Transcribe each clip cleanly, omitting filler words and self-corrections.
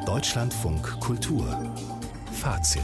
Deutschlandfunk Kultur Fazit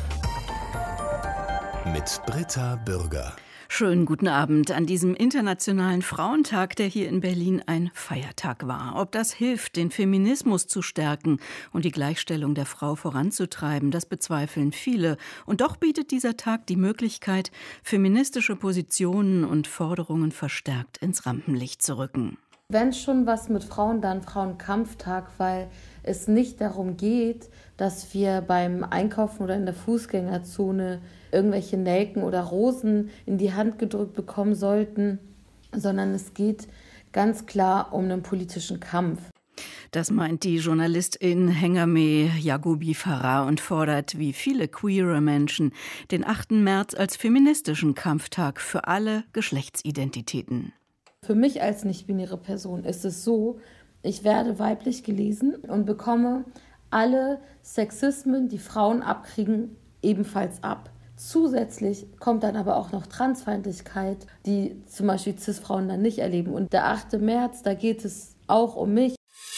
mit Britta Bürger. Schönen guten Abend an diesem Internationalen Frauentag, der hier in Berlin ein Feiertag war. Ob das hilft, den Feminismus zu stärken und die Gleichstellung der Frau voranzutreiben, das bezweifeln viele. Und doch bietet dieser Tag die Möglichkeit, feministische Positionen und Forderungen verstärkt ins Rampenlicht zu rücken. Wenn schon was mit Frauen, dann Frauenkampftag, weil es nicht darum geht, dass wir beim Einkaufen oder in der Fußgängerzone irgendwelche Nelken oder Rosen in die Hand gedrückt bekommen sollten, sondern es geht ganz klar um einen politischen Kampf. Das meint die Journalistin Hengame Yaghoubi Farah und fordert, wie viele queere Menschen, den 8. März als feministischen Kampftag für alle Geschlechtsidentitäten. Für mich als nicht-binäre Person ist es so, ich werde weiblich gelesen und bekomme alle Sexismen, die Frauen abkriegen, ebenfalls ab. Zusätzlich kommt dann aber auch noch Transfeindlichkeit, die zum Beispiel Cis-Frauen dann nicht erleben. Und der 8. März, da geht es auch um mich.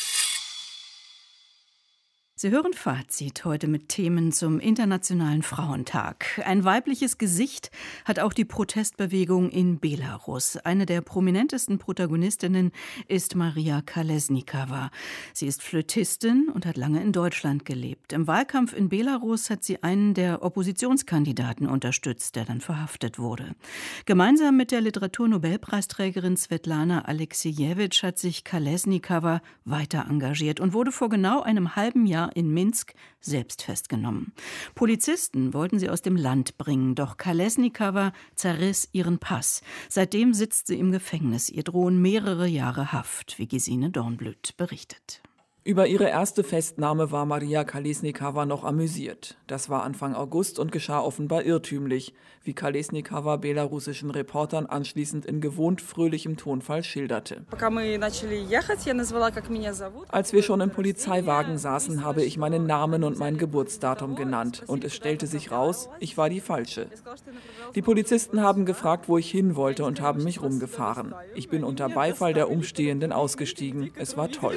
Sie hören Fazit heute mit Themen zum Internationalen Frauentag. Ein weibliches Gesicht hat auch die Protestbewegung in Belarus. Eine der prominentesten Protagonistinnen ist Maria Kolesnikova. Sie ist Flötistin und hat lange in Deutschland gelebt. Im Wahlkampf in Belarus hat sie einen der Oppositionskandidaten unterstützt, der dann verhaftet wurde. Gemeinsam mit der Literaturnobelpreisträgerin Svetlana Aleksijewitsch hat sich Kolesnikova weiter engagiert und wurde vor genau einem halben Jahr in Minsk selbst festgenommen. Polizisten wollten sie aus dem Land bringen, doch Kolesnikova zerriss ihren Pass. Seitdem sitzt sie im Gefängnis. Ihr drohen mehrere Jahre Haft, wie Gesine Dornblüt berichtet. Über ihre erste Festnahme war Maria Kolesnikova noch amüsiert. Das war Anfang August und geschah offenbar irrtümlich, wie Kolesnikova belarussischen Reportern anschließend in gewohnt fröhlichem Tonfall schilderte. Als wir schon im Polizeiwagen saßen, habe ich meinen Namen und mein Geburtsdatum genannt und es stellte sich raus, ich war die Falsche. Die Polizisten haben gefragt, wo ich hin wollte und haben mich rumgefahren. Ich bin unter Beifall der Umstehenden ausgestiegen. Es war toll.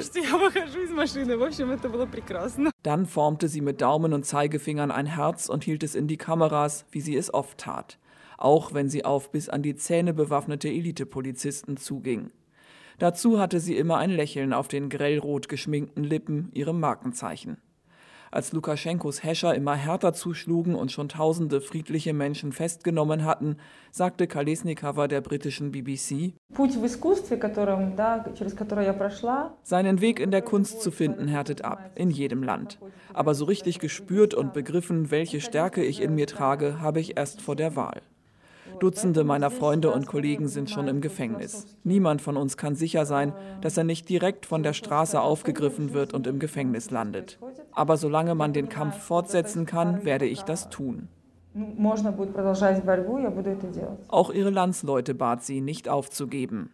Dann formte sie mit Daumen und Zeigefingern ein Herz und hielt es in die Kameras, wie sie es oft tat. Auch wenn sie auf bis an die Zähne bewaffnete Elitepolizisten zuging. Dazu hatte sie immer ein Lächeln auf den grellrot geschminkten Lippen, ihrem Markenzeichen. Als Lukaschenkos Häscher immer härter zuschlugen und schon tausende friedliche Menschen festgenommen hatten, sagte Kolesnikova der britischen BBC: Seinen Weg in der Kunst zu finden, härtet ab, in jedem Land. Aber so richtig gespürt und begriffen, welche Stärke ich in mir trage, habe ich erst vor der Wahl. Dutzende meiner Freunde und Kollegen sind schon im Gefängnis. Niemand von uns kann sicher sein, dass er nicht direkt von der Straße aufgegriffen wird und im Gefängnis landet. Aber solange man den Kampf fortsetzen kann, werde ich das tun. Auch ihre Landsleute bat sie, nicht aufzugeben.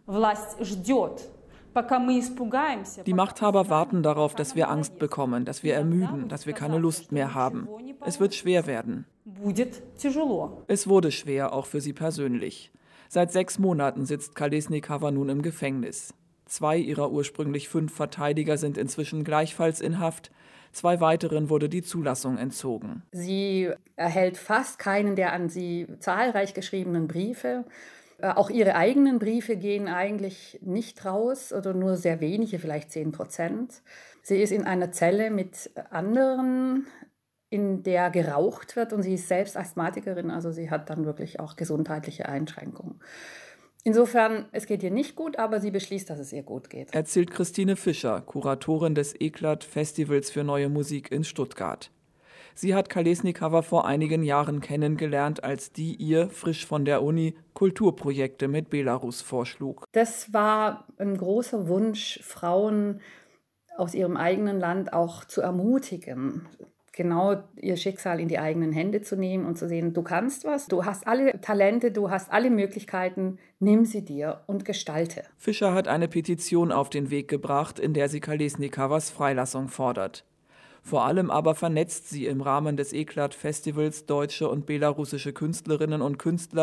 Die Machthaber warten darauf, dass wir Angst bekommen, dass wir ermüden, dass wir keine Lust mehr haben. Es wird schwer werden. Es wurde schwer, auch für sie persönlich. Seit 6 Monaten sitzt Kolesnikova nun im Gefängnis. 2 ihrer ursprünglich 5 Verteidiger sind inzwischen gleichfalls in Haft. 2 weiteren wurde die Zulassung entzogen. Sie erhält fast keinen der an sie zahlreich geschriebenen Briefe. Auch ihre eigenen Briefe gehen eigentlich nicht raus oder nur sehr wenige, vielleicht 10%. Sie ist in einer Zelle mit anderen, in der geraucht wird, und sie ist selbst Asthmatikerin, also sie hat dann wirklich auch gesundheitliche Einschränkungen. Insofern, es geht ihr nicht gut, aber sie beschließt, dass es ihr gut geht. Erzählt Christine Fischer, Kuratorin des ECLAT-Festivals für neue Musik in Stuttgart. Sie hat Kolesnikova vor einigen Jahren kennengelernt, als die ihr, frisch von der Uni, Kulturprojekte mit Belarus vorschlug. Das war ein großer Wunsch, Frauen aus ihrem eigenen Land auch zu ermutigen, genau ihr Schicksal in die eigenen Hände zu nehmen und zu sehen, du kannst was, du hast alle Talente, du hast alle Möglichkeiten, nimm sie dir und gestalte. Fischer hat eine Petition auf den Weg gebracht, in der sie Kolesnikovas Freilassung fordert. Vor allem aber vernetzt sie im Rahmen des ECLAT-Festivals deutsche und belarussische Künstlerinnen und Künstler,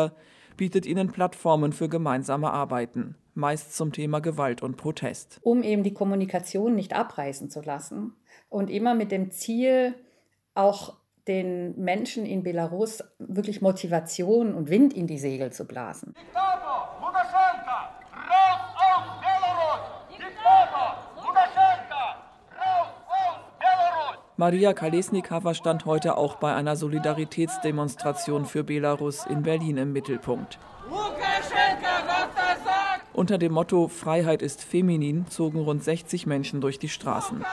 bietet ihnen Plattformen für gemeinsame Arbeiten, meist zum Thema Gewalt und Protest. Um eben die Kommunikation nicht abreißen zu lassen und immer mit dem Ziel, auch den Menschen in Belarus wirklich Motivation und Wind in die Segel zu blasen. Diktator Lukaschenka, raus aus Belarus! Diktator Lukaschenka, raus aus Belarus! Maria Kolesnikava stand heute auch bei einer Solidaritätsdemonstration für Belarus in Berlin im Mittelpunkt. Lukaschenka, was er sagt! Unter dem Motto Freiheit ist feminin zogen rund 60 Menschen durch die Straßen.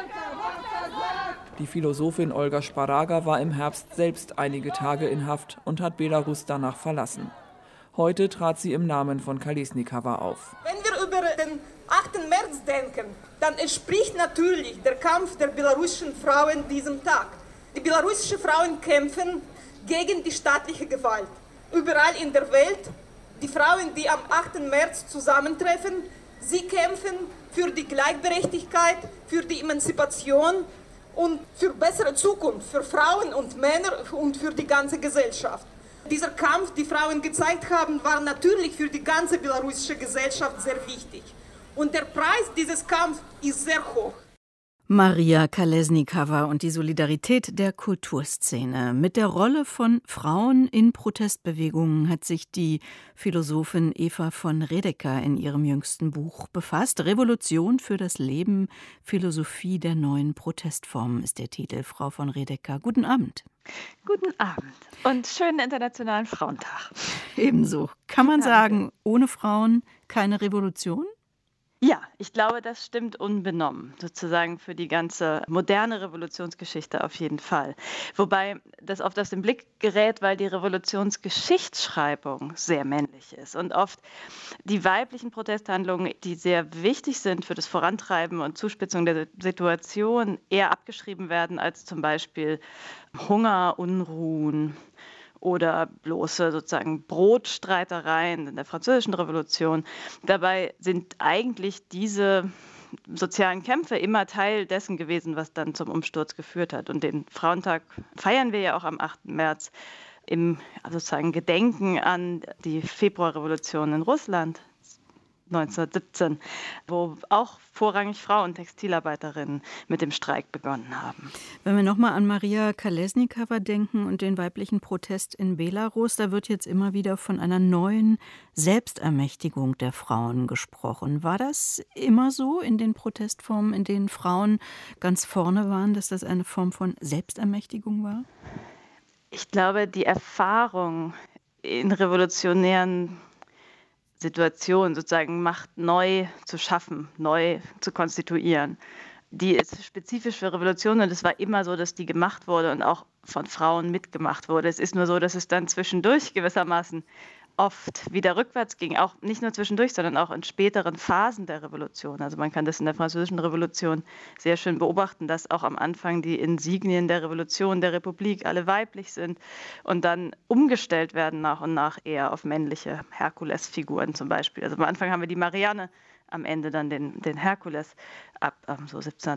Die Philosophin Olga Szparaga war im Herbst selbst einige Tage in Haft und hat Belarus danach verlassen. Heute trat sie im Namen von Kolesnikava auf. Wenn wir über den 8. März denken, dann entspricht natürlich der Kampf der belarussischen Frauen diesem Tag. Die belarussischen Frauen kämpfen gegen die staatliche Gewalt. Überall in der Welt, die Frauen, die am 8. März zusammentreffen, sie kämpfen für die Gleichberechtigkeit, für die Emanzipation und für bessere Zukunft für Frauen und Männer und für die ganze Gesellschaft. Dieser Kampf, den Frauen gezeigt haben, war natürlich für die ganze belarussische Gesellschaft sehr wichtig. Und der Preis dieses Kampfs ist sehr hoch. Maria Kolesnikava und die Solidarität der Kulturszene. Mit der Rolle von Frauen in Protestbewegungen hat sich die Philosophin Eva von Redeker in ihrem jüngsten Buch befasst. Revolution für das Leben, Philosophie der neuen Protestformen ist der Titel. Frau von Redeker, guten Abend. Guten Abend und schönen Internationalen Frauentag. Ebenso. Kann man sagen, ohne Frauen keine Revolution? Ja, ich glaube, das stimmt unbenommen, sozusagen für die ganze moderne Revolutionsgeschichte auf jeden Fall. Wobei das oft aus dem Blick gerät, weil die Revolutionsgeschichtsschreibung sehr männlich ist und oft die weiblichen Protesthandlungen, die sehr wichtig sind für das Vorantreiben und Zuspitzung der Situation, eher abgeschrieben werden als zum Beispiel Hunger, Unruhen oder bloße sozusagen Brotstreitereien in der Französischen Revolution. Dabei sind eigentlich diese sozialen Kämpfe immer Teil dessen gewesen, was dann zum Umsturz geführt hat. Und den Frauentag feiern wir ja auch am 8. März im sozusagen Gedenken an die Februarrevolution in Russland 1917, wo auch vorrangig Frauen, Textilarbeiterinnen mit dem Streik begonnen haben. Wenn wir nochmal an Maria Kolesnikava denken und den weiblichen Protest in Belarus, da wird jetzt immer wieder von einer neuen Selbstermächtigung der Frauen gesprochen. War das immer so in den Protestformen, in denen Frauen ganz vorne waren, dass das eine Form von Selbstermächtigung war? Ich glaube, die Erfahrung in revolutionären Situation, sozusagen Macht neu zu schaffen, neu zu konstituieren. Die ist spezifisch für Revolutionen und es war immer so, dass die gemacht wurde und auch von Frauen mitgemacht wurde. Es ist nur so, dass es dann zwischendurch gewissermaßen oft wieder rückwärts ging, auch nicht nur zwischendurch, sondern auch in späteren Phasen der Revolution. Also man kann das in der Französischen Revolution sehr schön beobachten, dass auch am Anfang die Insignien der Revolution, der Republik alle weiblich sind und dann umgestellt werden nach und nach eher auf männliche Herkulesfiguren zum Beispiel. Also am Anfang haben wir die Marianne, am Ende dann den Herkules ab so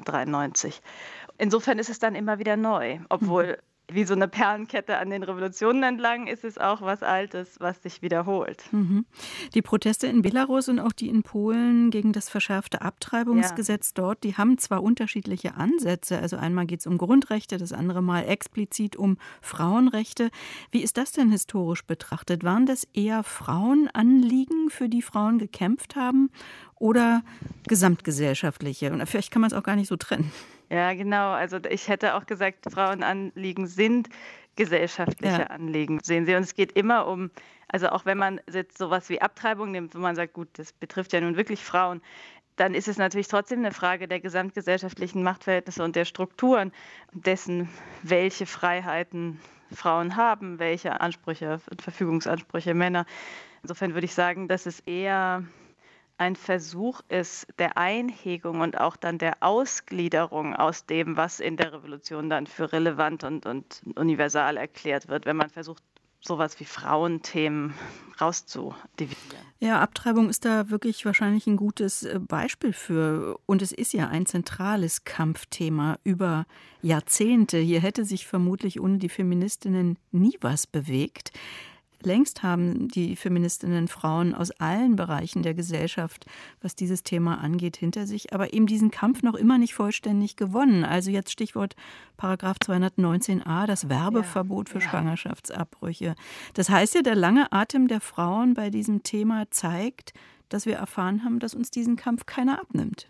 1793. Insofern ist es dann immer wieder neu, obwohl wie so eine Perlenkette an den Revolutionen entlang ist es auch was Altes, was sich wiederholt. Die Proteste in Belarus und auch die in Polen gegen das verschärfte Abtreibungsgesetz dort, die haben zwar unterschiedliche Ansätze. Also einmal geht es um Grundrechte, das andere Mal explizit um Frauenrechte. Wie ist das denn historisch betrachtet? Waren das eher Frauenanliegen, für die Frauen gekämpft haben, oder gesamtgesellschaftliche? Und vielleicht kann man es auch gar nicht so trennen. Ja, genau. Also ich hätte auch gesagt, Frauenanliegen sind gesellschaftliche Anliegen, sehen Sie. Und es geht immer um, also auch wenn man jetzt sowas wie Abtreibung nimmt, wo man sagt, gut, das betrifft ja nun wirklich Frauen, dann ist es natürlich trotzdem eine Frage der gesamtgesellschaftlichen Machtverhältnisse und der Strukturen dessen, welche Freiheiten Frauen haben, welche Ansprüche, Verfügungsansprüche Männer. Insofern würde ich sagen, dass es eher ein Versuch ist der Einhegung und auch dann der Ausgliederung aus dem, was in der Revolution dann für relevant und universal erklärt wird, wenn man versucht, sowas wie Frauenthemen rauszudividieren. Ja, Abtreibung ist da wirklich wahrscheinlich ein gutes Beispiel für. Und es ist ja ein zentrales Kampfthema über Jahrzehnte. Hier hätte sich vermutlich ohne die Feministinnen nie was bewegt. Längst haben die Feministinnen Frauen aus allen Bereichen der Gesellschaft, was dieses Thema angeht, hinter sich, aber eben diesen Kampf noch immer nicht vollständig gewonnen. Also jetzt Stichwort Paragraph 219a, das Werbeverbot für Schwangerschaftsabbrüche. Das heißt ja, der lange Atem der Frauen bei diesem Thema zeigt, dass wir erfahren haben, dass uns diesen Kampf keiner abnimmt.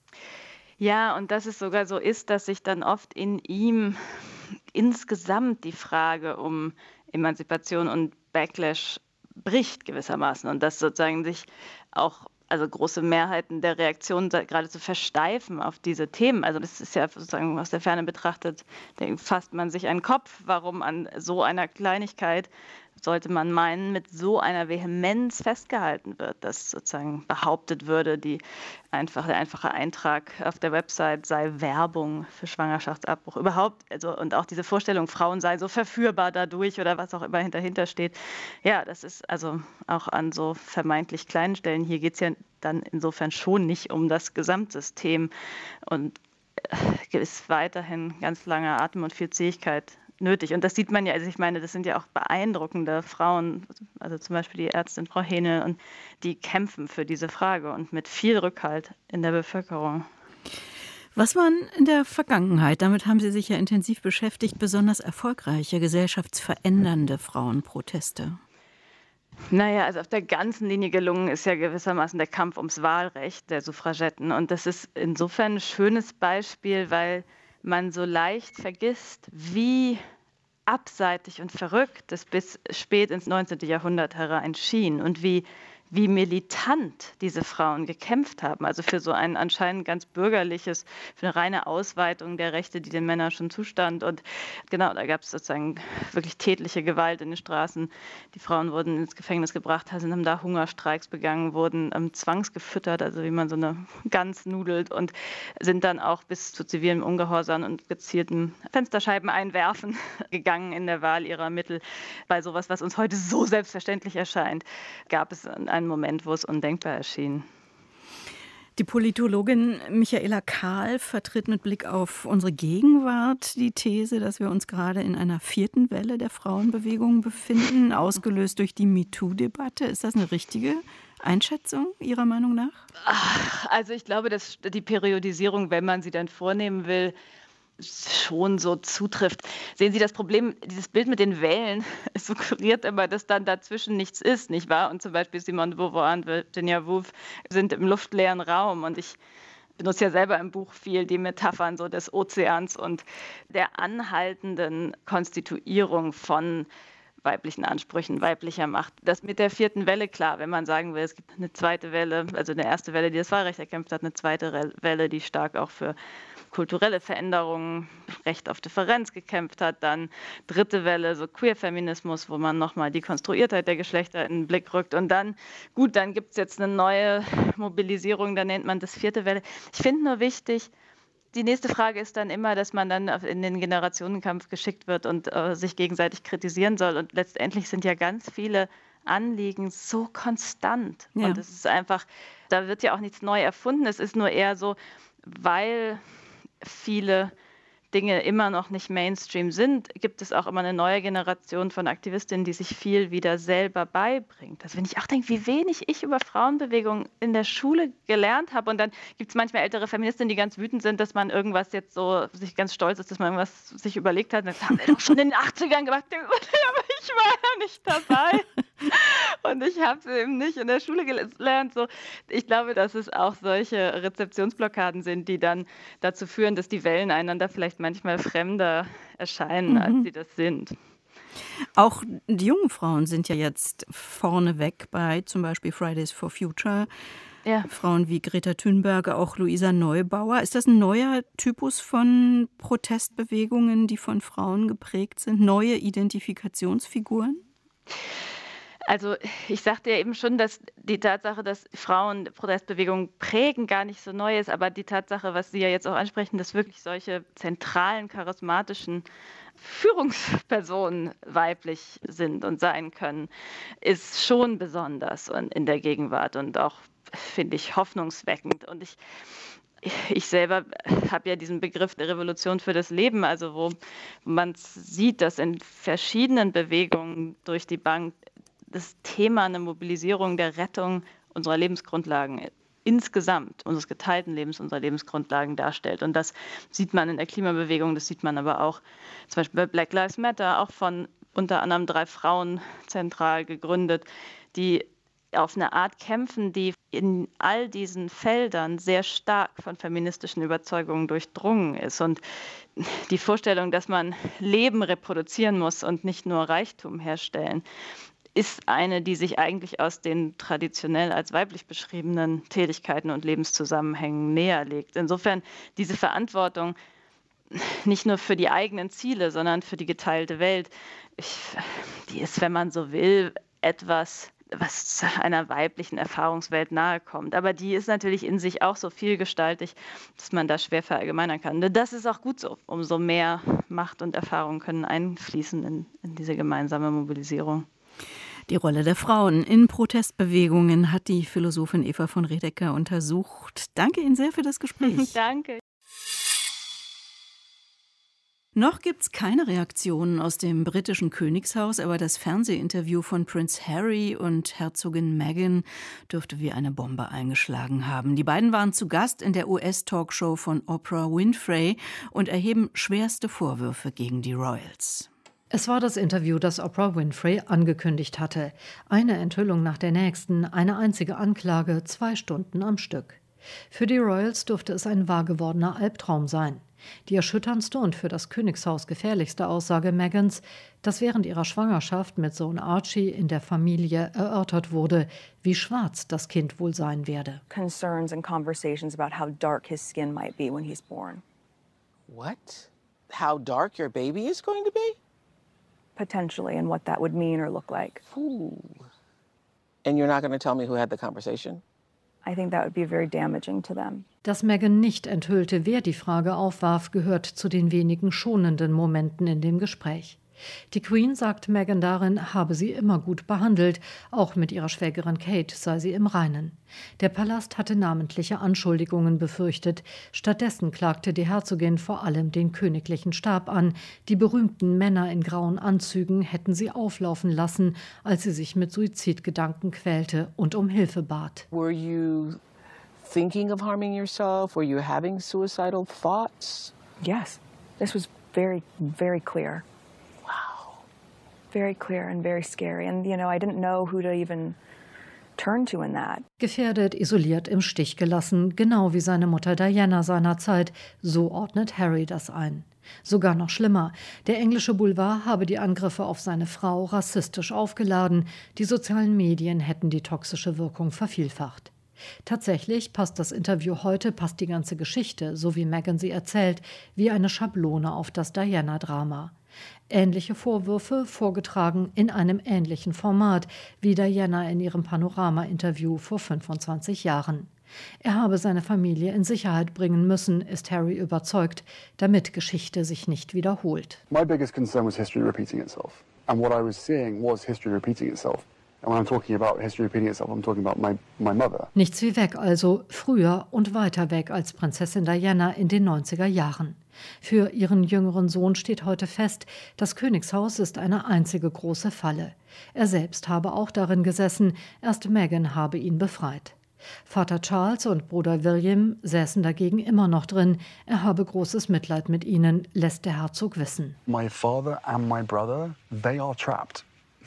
Ja, und dass es sogar so ist, dass sich dann oft in ihm insgesamt die Frage um Emanzipation und Backlash bricht gewissermaßen und dass sozusagen sich auch große Mehrheiten der Reaktionen geradezu versteifen auf diese Themen. Also das ist ja sozusagen aus der Ferne betrachtet, fasst man sich einen Kopf, warum an so einer Kleinigkeit sollte man meinen, mit so einer Vehemenz festgehalten wird, dass sozusagen behauptet würde, der einfache Eintrag auf der Website sei Werbung für Schwangerschaftsabbruch. Überhaupt, und auch diese Vorstellung, Frauen seien so verführbar dadurch oder was auch immer dahinter steht. Ja, das ist also auch an so vermeintlich kleinen Stellen. Hier geht es ja dann insofern schon nicht um das Gesamtsystem und ist weiterhin ganz langer Atem und viel Zähigkeit nötig. Und das sieht man ja, ich meine, das sind ja auch beeindruckende Frauen, also zum Beispiel die Ärztin Frau Hähnel, und die kämpfen für diese Frage und mit viel Rückhalt in der Bevölkerung. Was waren in der Vergangenheit, damit haben Sie sich ja intensiv beschäftigt, besonders erfolgreiche, gesellschaftsverändernde Frauenproteste? Naja, also auf der ganzen Linie gelungen ist ja gewissermaßen der Kampf ums Wahlrecht der Suffragetten. Und das ist insofern ein schönes Beispiel, weil man so leicht vergisst, wie abseitig und verrückt es bis spät ins 19. Jahrhundert herein schien und wie militant diese Frauen gekämpft haben. Also für so ein anscheinend ganz bürgerliches, für eine reine Ausweitung der Rechte, die den Männern schon zustand. Und genau, da gab es sozusagen wirklich tätliche Gewalt in den Straßen. Die Frauen wurden ins Gefängnis gebracht, haben da Hungerstreiks begangen, wurden zwangsgefüttert, also wie man so eine Gans nudelt, und sind dann auch bis zu zivilem Ungehorsam und gezielten Fensterscheiben einwerfen gegangen in der Wahl ihrer Mittel. Bei sowas, was uns heute so selbstverständlich erscheint, gab es einen Moment, wo es undenkbar erschien. Die Politologin Michaela Kahl vertritt mit Blick auf unsere Gegenwart die These, dass wir uns gerade in einer 4. Welle der Frauenbewegung befinden, ausgelöst durch die MeToo-Debatte. Ist das eine richtige Einschätzung Ihrer Meinung nach? Also ich glaube, dass die Periodisierung, wenn man sie dann vornehmen will, schon so zutrifft. Sehen Sie das Problem, dieses Bild mit den Wellen suggeriert immer, dass dann dazwischen nichts ist, nicht wahr? Und zum Beispiel Simone de Beauvoir und Virginia Woolf sind im luftleeren Raum, und ich benutze ja selber im Buch viel die Metaphern so des Ozeans und der anhaltenden Konstituierung von weiblichen Ansprüchen, weiblicher Macht. Das mit der 4. Welle, klar, wenn man sagen will, es gibt eine zweite Welle, also eine erste Welle, die das Wahlrecht erkämpft hat, eine zweite Welle, die stark auch für kulturelle Veränderungen, Recht auf Differenz gekämpft hat, dann 3. Welle, so Queer-Feminismus, wo man nochmal die Konstruiertheit der Geschlechter in den Blick rückt, und dann, gut, dann gibt es jetzt eine neue Mobilisierung, da nennt man das 4. Welle. Ich finde nur wichtig, die nächste Frage ist dann immer, dass man dann in den Generationenkampf geschickt wird und sich gegenseitig kritisieren soll, und letztendlich sind ja ganz viele Anliegen so konstant, und es ist einfach, da wird ja auch nichts neu erfunden, es ist nur eher so, weil viele Dinge immer noch nicht Mainstream sind, gibt es auch immer eine neue Generation von Aktivistinnen, die sich viel wieder selber beibringt. Also wenn ich auch denke, wie wenig ich über Frauenbewegung in der Schule gelernt habe, und dann gibt es manchmal ältere Feministinnen, die ganz wütend sind, dass man irgendwas jetzt so, sich ganz stolz ist, dass man irgendwas sich überlegt hat. Das haben wir doch schon in den 80ern gemacht, aber ich war ja nicht dabei. Und ich habe es eben nicht in der Schule gelernt. So, ich glaube, dass es auch solche Rezeptionsblockaden sind, die dann dazu führen, dass die Wellen einander vielleicht manchmal fremder erscheinen, als sie das sind. Auch die jungen Frauen sind ja jetzt vorneweg bei zum Beispiel Fridays for Future. Ja. Frauen wie Greta Thunberg, auch Luisa Neubauer. Ist das ein neuer Typus von Protestbewegungen, die von Frauen geprägt sind? Neue Identifikationsfiguren? Also ich sagte ja eben schon, dass die Tatsache, dass Frauen Protestbewegungen prägen, gar nicht so neu ist, aber die Tatsache, was Sie ja jetzt auch ansprechen, dass wirklich solche zentralen, charismatischen Führungspersonen weiblich sind und sein können, ist schon besonders in der Gegenwart und auch, finde ich, hoffnungsweckend. Und ich selber habe ja diesen Begriff der Revolution für das Leben, also wo man sieht, dass in verschiedenen Bewegungen durch die Bank das Thema eine Mobilisierung der Rettung unserer Lebensgrundlagen insgesamt, unseres geteilten Lebens, unserer Lebensgrundlagen darstellt. Und das sieht man in der Klimabewegung, das sieht man aber auch zum Beispiel bei Black Lives Matter, auch von unter anderem 3 Frauen zentral gegründet, die auf eine Art kämpfen, die in all diesen Feldern sehr stark von feministischen Überzeugungen durchdrungen ist. Und die Vorstellung, dass man Leben reproduzieren muss und nicht nur Reichtum herstellen, ist eine, die sich eigentlich aus den traditionell als weiblich beschriebenen Tätigkeiten und Lebenszusammenhängen näherlegt. Insofern diese Verantwortung nicht nur für die eigenen Ziele, sondern für die geteilte Welt, die ist, wenn man so will, etwas, was einer weiblichen Erfahrungswelt nahe kommt. Aber die ist natürlich in sich auch so vielgestaltig, dass man da schwer verallgemeinern kann. Das ist auch gut so. Umso mehr Macht und Erfahrung können einfließen in diese gemeinsame Mobilisierung. Die Rolle der Frauen in Protestbewegungen hat die Philosophin Eva von Redeker untersucht. Danke Ihnen sehr für das Gespräch. Danke. Noch gibt's keine Reaktionen aus dem britischen Königshaus, aber das Fernsehinterview von Prince Harry und Herzogin Meghan dürfte wie eine Bombe eingeschlagen haben. Die beiden waren zu Gast in der US-Talkshow von Oprah Winfrey und erheben schwerste Vorwürfe gegen die Royals. Es war das Interview, das Oprah Winfrey angekündigt hatte. Eine Enthüllung nach der nächsten, eine einzige Anklage, 2 Stunden am Stück. Für die Royals durfte es ein wahr gewordener Albtraum sein. Die erschütterndste und für das Königshaus gefährlichste Aussage Meghans, dass während ihrer Schwangerschaft mit Sohn Archie in der Familie erörtert wurde, wie schwarz das Kind wohl sein werde. Concerns and conversations about how dark his skin might be when he's born. What? How dark your baby is going to be? Potentially, and what that would mean or look like. Ooh. And you're not going to tell me who had the conversation? I think that would be very damaging to them. Dass Meghan nicht enthüllte, wer die Frage aufwarf, gehört zu den wenigen schonenden Momenten in dem Gespräch. Die Queen sagt Meghan darin, habe sie immer gut behandelt, auch mit ihrer Schwägerin Kate sei sie im Reinen. Der Palast hatte namentliche Anschuldigungen befürchtet. Stattdessen klagte die Herzogin vor allem den königlichen Stab an. Die berühmten Männer in grauen Anzügen hätten sie auflaufen lassen, als sie sich mit Suizidgedanken quälte und um Hilfe bat. Were you thinking of harming yourself? Were you having suicidal thoughts? Yes, this was very, very clear. Very clear and very scary. And, you know, I didn't know who to even turn to in that. Gefährdet, isoliert, im Stich gelassen, genau wie seine Mutter Diana seinerzeit. So ordnet Harry das ein. Sogar noch schlimmer. Der englische Boulevard habe die Angriffe auf seine Frau rassistisch aufgeladen. Die sozialen Medien hätten die toxische Wirkung vervielfacht. Tatsächlich passt das Interview heute, passt die ganze Geschichte, so wie Meghan sie erzählt, wie eine Schablone auf das Diana-Drama. Ähnliche Vorwürfe, vorgetragen in einem ähnlichen Format wie Diana in ihrem Panorama-Interview vor 25 Jahren. Er habe seine Familie in Sicherheit bringen müssen, ist Harry überzeugt, damit Geschichte sich nicht wiederholt. My biggest concern was history repeating itself. And what I was seeing was history repeating itself. And when I'm talking about history repeating itself, I'm talking about my mother. Nichts wie weg also, früher und weiter weg als Prinzessin Diana in den 90er Jahren. Für ihren jüngeren Sohn steht heute fest, das Königshaus ist eine einzige große Falle. Er selbst habe auch darin gesessen, erst Meghan habe ihn befreit. Vater Charles und Bruder William säßen dagegen immer noch drin. Er habe großes Mitleid mit ihnen, lässt der Herzog wissen. My father and my brother, they are trapped.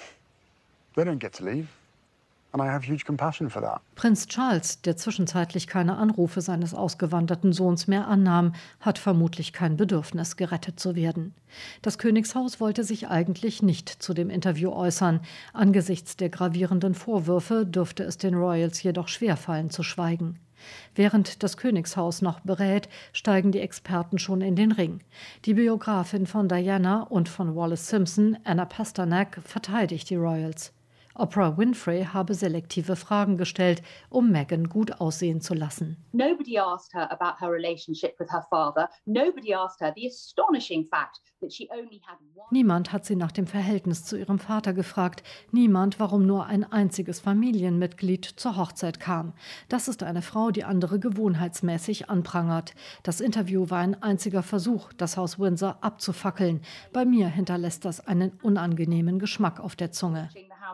They don't get to leave. And I have huge compassion for that. Prinz Charles, der zwischenzeitlich keine Anrufe seines ausgewanderten Sohns mehr annahm, hat vermutlich kein Bedürfnis, gerettet zu werden. Das Königshaus wollte sich eigentlich nicht zu dem Interview äußern. Angesichts der gravierenden Vorwürfe dürfte es den Royals jedoch schwerfallen, zu schweigen. Während das Königshaus noch berät, steigen die Experten schon in den Ring. Die Biografin von Diana und von Wallis Simpson, Anna Pasternak, verteidigt die Royals. Oprah Winfrey habe selektive Fragen gestellt, um Meghan gut aussehen zu lassen. Nobody asked her about her relationship with her father. Nobody asked her the astonishing fact that she only had one Niemand hat sie nach dem Verhältnis zu ihrem Vater gefragt. Niemand, warum nur ein einziges Familienmitglied zur Hochzeit kam. Das ist eine Frau, die andere gewohnheitsmäßig anprangert. Das Interview war ein einziger Versuch, das Haus Windsor abzufackeln. Bei mir hinterlässt das einen unangenehmen Geschmack auf der Zunge.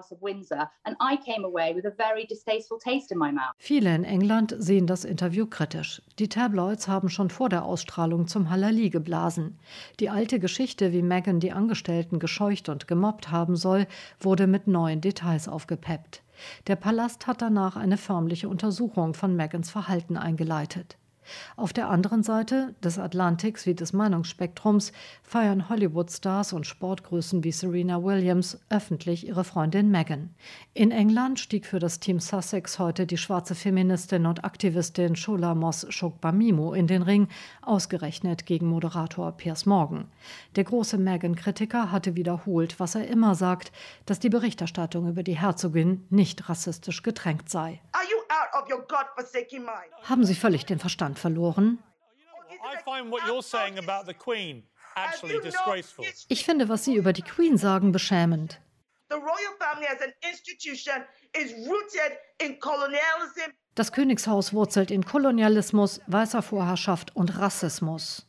Viele in England sehen das Interview kritisch. Die Tabloids haben schon vor der Ausstrahlung zum Halali geblasen. Die alte Geschichte, wie Meghan die Angestellten gescheucht und gemobbt haben soll, wurde mit neuen Details aufgepeppt. Der Palast hat danach eine förmliche Untersuchung von Meghans Verhalten eingeleitet. Auf der anderen Seite des Atlantiks wie des Meinungsspektrums feiern Hollywood-Stars und Sportgrößen wie Serena Williams öffentlich ihre Freundin Meghan. In England stieg für das Team Sussex heute die schwarze Feministin und Aktivistin Shola Mos-Shogbamimo in den Ring, ausgerechnet gegen Moderator Piers Morgan. Der große Meghan-Kritiker hatte wiederholt, was er immer sagt, dass die Berichterstattung über die Herzogin nicht rassistisch getränkt sei. Haben Sie völlig den Verstand verloren? Ich finde, was Sie über die Queen sagen, beschämend. Das Königshaus wurzelt in Kolonialismus, weißer Vorherrschaft und Rassismus.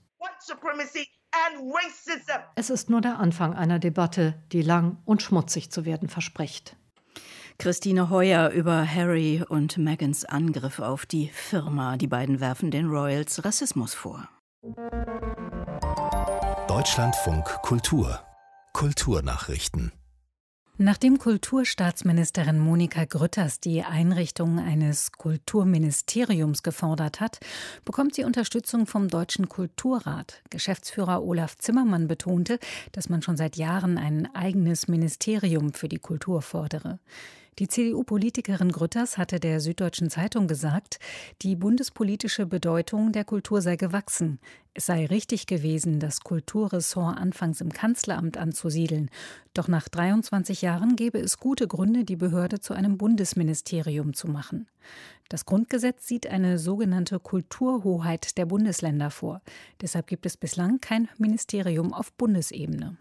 Es ist nur der Anfang einer Debatte, die lang und schmutzig zu werden verspricht. Christine Heuer über Harry und Meghans Angriff auf die Firma. Die beiden werfen den Royals Rassismus vor. Deutschlandfunk Kultur. Kulturnachrichten. Nachdem Kulturstaatsministerin Monika Grütters die Einrichtung eines Kulturministeriums gefordert hat, bekommt sie Unterstützung vom Deutschen Kulturrat. Geschäftsführer Olaf Zimmermann betonte, dass man schon seit Jahren ein eigenes Ministerium für die Kultur fordere. Die CDU-Politikerin Grütters hatte der Süddeutschen Zeitung gesagt, die bundespolitische Bedeutung der Kultur sei gewachsen. Es sei richtig gewesen, das Kulturressort anfangs im Kanzleramt anzusiedeln. Doch nach 23 Jahren gäbe es gute Gründe, die Behörde zu einem Bundesministerium zu machen. Das Grundgesetz sieht eine sogenannte Kulturhoheit der Bundesländer vor. Deshalb gibt es bislang kein Ministerium auf Bundesebene.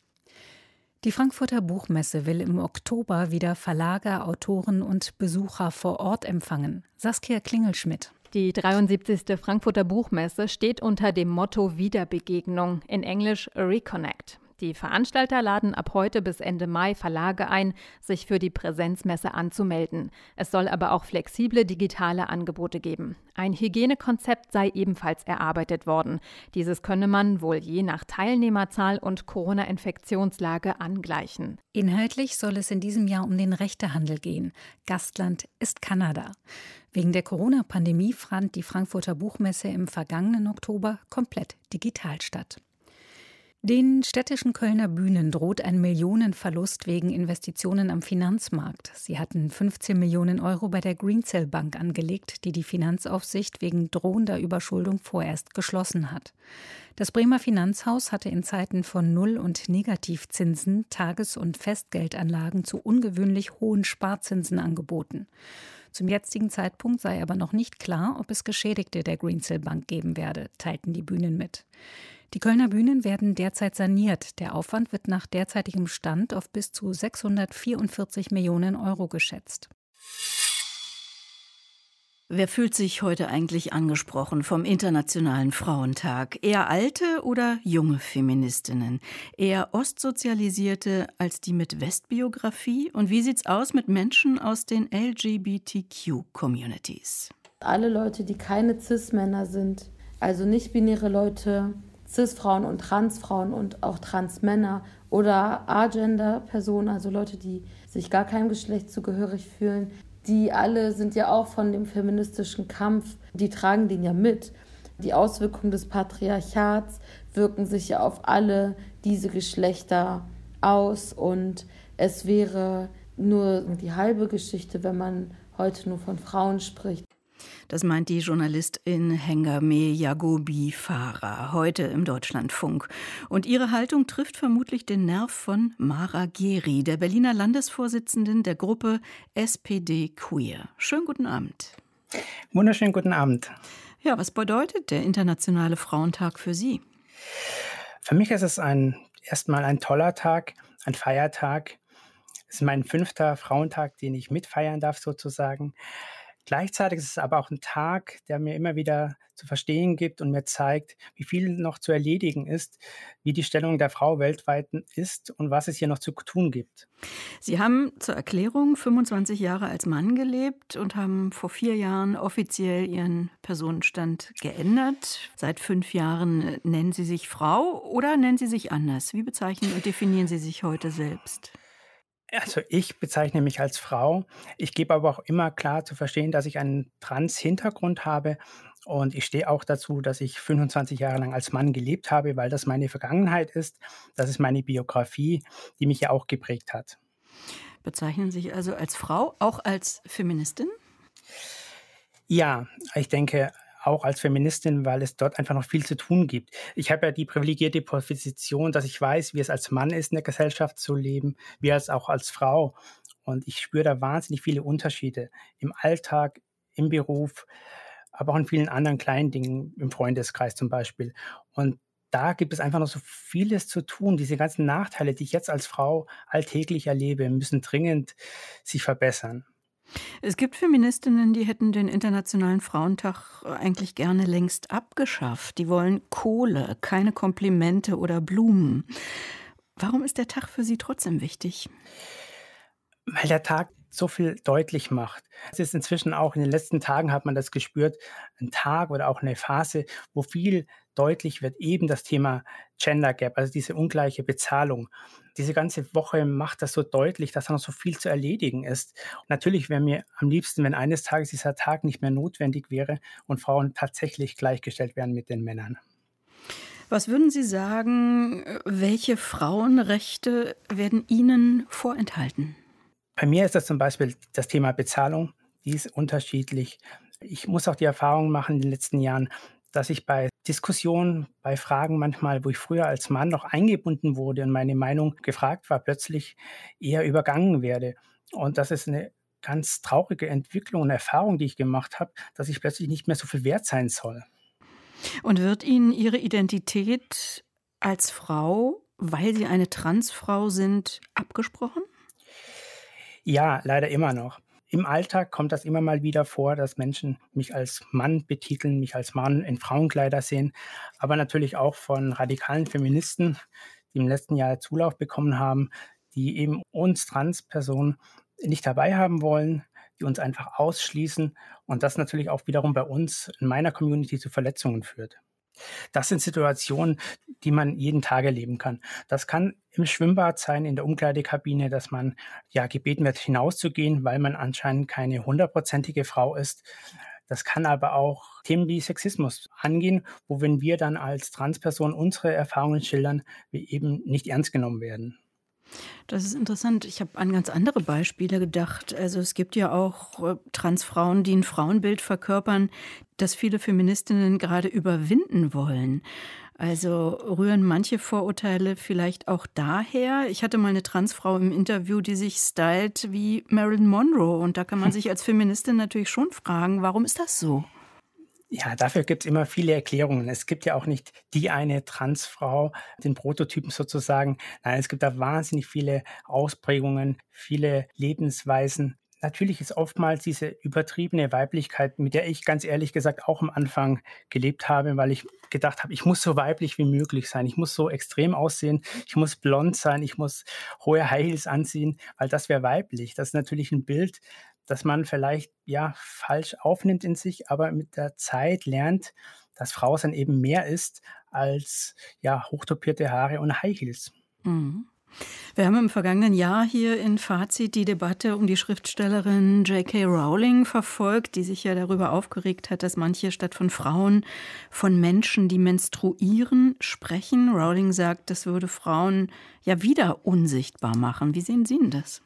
Die Frankfurter Buchmesse will im Oktober wieder Verleger, Autoren und Besucher vor Ort empfangen. Saskia Klingelschmidt. Die 73. Frankfurter Buchmesse steht unter dem Motto Wiederbegegnung, in Englisch Reconnect. Die Veranstalter laden ab heute bis Ende Mai Verlage ein, sich für die Präsenzmesse anzumelden. Es soll aber auch flexible digitale Angebote geben. Ein Hygienekonzept sei ebenfalls erarbeitet worden. Dieses könne man wohl je nach Teilnehmerzahl und Corona-Infektionslage angleichen. Inhaltlich soll es in diesem Jahr um den Rechtehandel gehen. Gastland ist Kanada. Wegen der Corona-Pandemie fand die Frankfurter Buchmesse im vergangenen Oktober komplett digital statt. Den städtischen Kölner Bühnen droht ein Millionenverlust wegen Investitionen am Finanzmarkt. Sie hatten 15 Millionen Euro bei der Greensill Bank angelegt, die die Finanzaufsicht wegen drohender Überschuldung vorerst geschlossen hat. Das Bremer Finanzhaus hatte in Zeiten von Null- und Negativzinsen Tages- und Festgeldanlagen zu ungewöhnlich hohen Sparzinsen angeboten. Zum jetzigen Zeitpunkt sei aber noch nicht klar, ob es Geschädigte der Greensill Bank geben werde, teilten die Bühnen mit. Die Kölner Bühnen werden derzeit saniert. Der Aufwand wird nach derzeitigem Stand auf bis zu 644 Millionen Euro geschätzt. Wer fühlt sich heute eigentlich angesprochen vom Internationalen Frauentag? Eher alte oder junge Feministinnen? Eher ostsozialisierte als die mit Westbiografie? Und wie sieht's aus mit Menschen aus den LGBTQ-Communities? Alle Leute, die keine Cis-Männer sind, also nicht-binäre Leute, Cis-Frauen und Transfrauen und auch Transmänner oder Agender-Personen, also Leute, die sich gar keinem Geschlecht zugehörig fühlen, die alle sind ja auch von dem feministischen Kampf, die tragen den ja mit. Die Auswirkungen des Patriarchats wirken sich ja auf alle diese Geschlechter aus und es wäre nur die halbe Geschichte, wenn man heute nur von Frauen spricht. Das meint die Journalistin Hengame Yagobi Farah heute im Deutschlandfunk. Und ihre Haltung trifft vermutlich den Nerv von Mara Geri, der Berliner Landesvorsitzenden der Gruppe SPD Queer. Schönen guten Abend. Wunderschönen guten Abend. Ja, was bedeutet der Internationale Frauentag für Sie? Für mich ist es ein erstmal ein toller Tag, ein Feiertag. Es ist mein 5. Frauentag, den ich mitfeiern darf sozusagen. Gleichzeitig ist es aber auch ein Tag, der mir immer wieder zu verstehen gibt und mir zeigt, wie viel noch zu erledigen ist, wie die Stellung der Frau weltweit ist und was es hier noch zu tun gibt. Sie haben zur Erklärung 25 Jahre als Mann gelebt und haben vor 4 Jahren offiziell Ihren Personenstand geändert. Seit 5 Jahren nennen Sie sich Frau oder nennen Sie sich anders? Wie bezeichnen und definieren Sie sich heute selbst? Also ich bezeichne mich als Frau. Ich gebe aber auch immer klar zu verstehen, dass ich einen Trans-Hintergrund habe. Und ich stehe auch dazu, dass ich 25 Jahre lang als Mann gelebt habe, weil das meine Vergangenheit ist. Das ist meine Biografie, die mich ja auch geprägt hat. Bezeichnen Sie sich also als Frau, auch als Feministin? Ja, ich denke auch als Feministin, weil es dort einfach noch viel zu tun gibt. Ich habe ja die privilegierte Position, dass ich weiß, wie es als Mann ist, in der Gesellschaft zu leben, wie es auch als Frau. Und ich spüre da wahnsinnig viele Unterschiede im Alltag, im Beruf, aber auch in vielen anderen kleinen Dingen, im Freundeskreis zum Beispiel. Und da gibt es einfach noch so vieles zu tun. Diese ganzen Nachteile, die ich jetzt als Frau alltäglich erlebe, müssen dringend sich verbessern. Es gibt Feministinnen, die hätten den Internationalen Frauentag eigentlich gerne längst abgeschafft. Die wollen Kohle, keine Komplimente oder Blumen. Warum ist der Tag für Sie trotzdem wichtig? Weil der Tag so viel deutlich macht. Es ist inzwischen auch, in den letzten Tagen hat man das gespürt, ein Tag oder auch eine Phase, wo viel deutlich wird, eben das Thema Gender Gap, also diese ungleiche Bezahlung. Diese ganze Woche macht das so deutlich, dass da noch so viel zu erledigen ist. Und natürlich wäre mir am liebsten, wenn eines Tages dieser Tag nicht mehr notwendig wäre und Frauen tatsächlich gleichgestellt wären mit den Männern. Was würden Sie sagen, welche Frauenrechte werden Ihnen vorenthalten? Bei mir ist das zum Beispiel das Thema Bezahlung. Die ist unterschiedlich. Ich muss auch die Erfahrung machen in den letzten Jahren, dass ich bei Diskussionen, bei Fragen manchmal, wo ich früher als Mann noch eingebunden wurde und meine Meinung gefragt war, plötzlich eher übergangen werde. Und das ist eine ganz traurige Entwicklung und Erfahrung, die ich gemacht habe, dass ich plötzlich nicht mehr so viel wert sein soll. Und wird Ihnen Ihre Identität als Frau, weil Sie eine Transfrau sind, abgesprochen? Ja, leider immer noch. Im Alltag kommt das immer mal wieder vor, dass Menschen mich als Mann betiteln, mich als Mann in Frauenkleider sehen, aber natürlich auch von radikalen Feministen, die im letzten Jahr Zulauf bekommen haben, die eben uns Transpersonen nicht dabei haben wollen, die uns einfach ausschließen und das natürlich auch wiederum bei uns in meiner Community zu Verletzungen führt. Das sind Situationen, die man jeden Tag erleben kann. Das kann im Schwimmbad sein, in der Umkleidekabine, dass man gebeten wird, hinauszugehen, weil man anscheinend keine 100%ige Frau ist. Das kann aber auch Themen wie Sexismus angehen, wo, wenn wir dann als Transperson unsere Erfahrungen schildern, wir eben nicht ernst genommen werden. Das ist interessant. Ich habe an ganz andere Beispiele gedacht. Also es gibt ja auch Transfrauen, die ein Frauenbild verkörpern, das viele Feministinnen gerade überwinden wollen. Also rühren manche Vorurteile vielleicht auch daher? Ich hatte mal eine Transfrau im Interview, die sich stylt wie Marilyn Monroe. Und da kann man sich als Feministin natürlich schon fragen, warum ist das so? Ja, dafür gibt es immer viele Erklärungen. Es gibt ja auch nicht die eine Transfrau, den Prototypen sozusagen. Nein, es gibt da wahnsinnig viele Ausprägungen, viele Lebensweisen. Natürlich ist oftmals diese übertriebene Weiblichkeit, mit der ich ganz ehrlich gesagt auch am Anfang gelebt habe, weil ich gedacht habe, ich muss so weiblich wie möglich sein. Ich muss so extrem aussehen. Ich muss blond sein. Ich muss hohe High Heels anziehen, weil das wäre weiblich. Das ist natürlich ein Bild, dass man vielleicht falsch aufnimmt in sich, aber mit der Zeit lernt, dass Frau dann eben mehr ist als hochtopierte Haare und High Heels. Mhm. Wir haben im vergangenen Jahr hier in Fazit die Debatte um die Schriftstellerin J.K. Rowling verfolgt, die sich ja darüber aufgeregt hat, dass manche statt von Frauen von Menschen, die menstruieren, sprechen. Rowling sagt, das würde Frauen ja wieder unsichtbar machen. Wie sehen Sie denn das?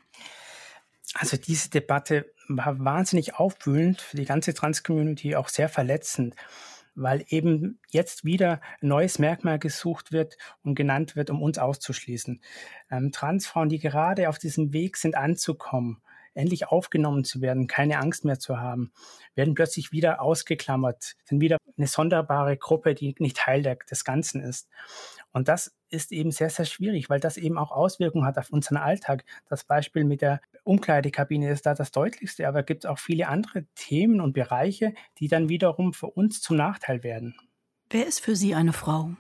Also diese Debatte war wahnsinnig aufwühlend für die ganze Trans-Community, auch sehr verletzend, weil eben jetzt wieder ein neues Merkmal gesucht wird und genannt wird, um uns auszuschließen. Transfrauen, die gerade auf diesem Weg sind, anzukommen, endlich aufgenommen zu werden, keine Angst mehr zu haben, werden plötzlich wieder ausgeklammert, sind wieder eine sonderbare Gruppe, die nicht Teil des Ganzen ist. Und das ist eben sehr, sehr schwierig, weil das eben auch Auswirkungen hat auf unseren Alltag. Das Beispiel mit der Umkleidekabine ist da das deutlichste, aber es gibt auch viele andere Themen und Bereiche, die dann wiederum für uns zum Nachteil werden. Wer ist für Sie eine Frau?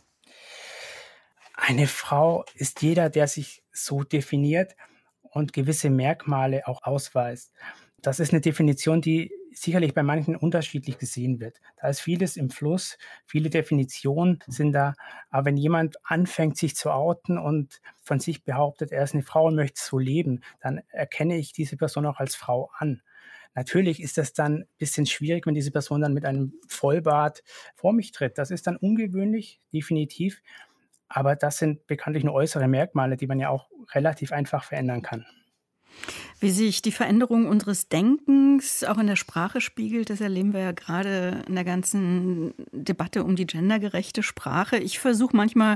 Eine Frau ist jeder, der sich so definiert und gewisse Merkmale auch ausweist. Das ist eine Definition, die sicherlich bei manchen unterschiedlich gesehen wird. Da ist vieles im Fluss, viele Definitionen sind da. Aber wenn jemand anfängt, sich zu outen und von sich behauptet, er ist eine Frau und möchte so leben, dann erkenne ich diese Person auch als Frau an. Natürlich ist das dann ein bisschen schwierig, wenn diese Person dann mit einem Vollbart vor mich tritt. Das ist dann ungewöhnlich, definitiv. Aber das sind bekanntlich nur äußere Merkmale, die man ja auch relativ einfach verändern kann. Wie sich die Veränderung unseres Denkens auch in der Sprache spiegelt, das erleben wir ja gerade in der ganzen Debatte um die gendergerechte Sprache. Ich versuche manchmal,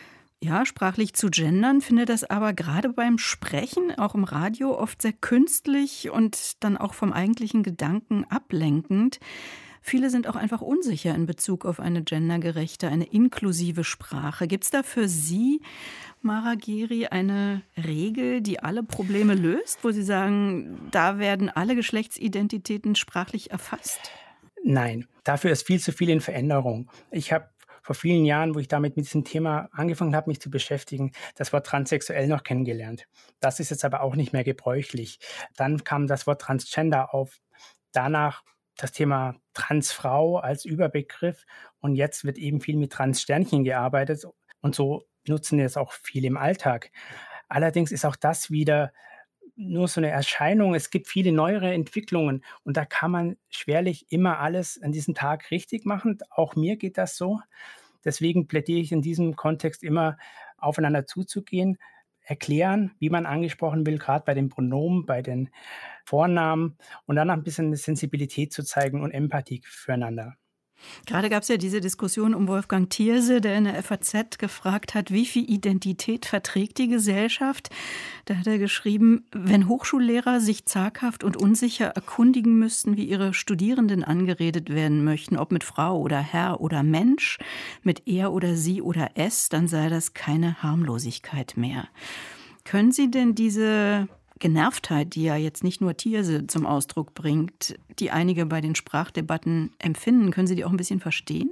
sprachlich zu gendern, finde das aber gerade beim Sprechen, auch im Radio, oft sehr künstlich und dann auch vom eigentlichen Gedanken ablenkend. Viele sind auch einfach unsicher in Bezug auf eine gendergerechte, eine inklusive Sprache. Gibt es da für Sie, Mara Geri, eine Regel, die alle Probleme löst, wo Sie sagen, da werden alle Geschlechtsidentitäten sprachlich erfasst? Nein, dafür ist viel zu viel in Veränderung. Ich habe vor vielen Jahren, wo ich damit mit diesem Thema angefangen habe, mich zu beschäftigen, das Wort transsexuell noch kennengelernt. Das ist jetzt aber auch nicht mehr gebräuchlich. Dann kam das Wort Transgender auf. Danach das Thema Transfrau als Überbegriff und jetzt wird eben viel mit Transsternchen gearbeitet und so nutzen jetzt auch viele im Alltag. Allerdings ist auch das wieder nur so eine Erscheinung. Es gibt viele neuere Entwicklungen und da kann man schwerlich immer alles an diesem Tag richtig machen. Auch mir geht das so. Deswegen plädiere ich in diesem Kontext immer, aufeinander zuzugehen, erklären, wie man angesprochen will, gerade bei den Pronomen, bei den Vornamen und dann ein bisschen Sensibilität zu zeigen und Empathie füreinander. Gerade gab es ja diese Diskussion um Wolfgang Thierse, der in der FAZ gefragt hat, wie viel Identität verträgt die Gesellschaft? Da hat er geschrieben, wenn Hochschullehrer sich zaghaft und unsicher erkundigen müssten, wie ihre Studierenden angeredet werden möchten, ob mit Frau oder Herr oder Mensch, mit er oder sie oder es, dann sei das keine Harmlosigkeit mehr. Können Sie denn diese Genervtheit, die ja jetzt nicht nur Thierse zum Ausdruck bringt, die einige bei den Sprachdebatten empfinden, können Sie die auch ein bisschen verstehen?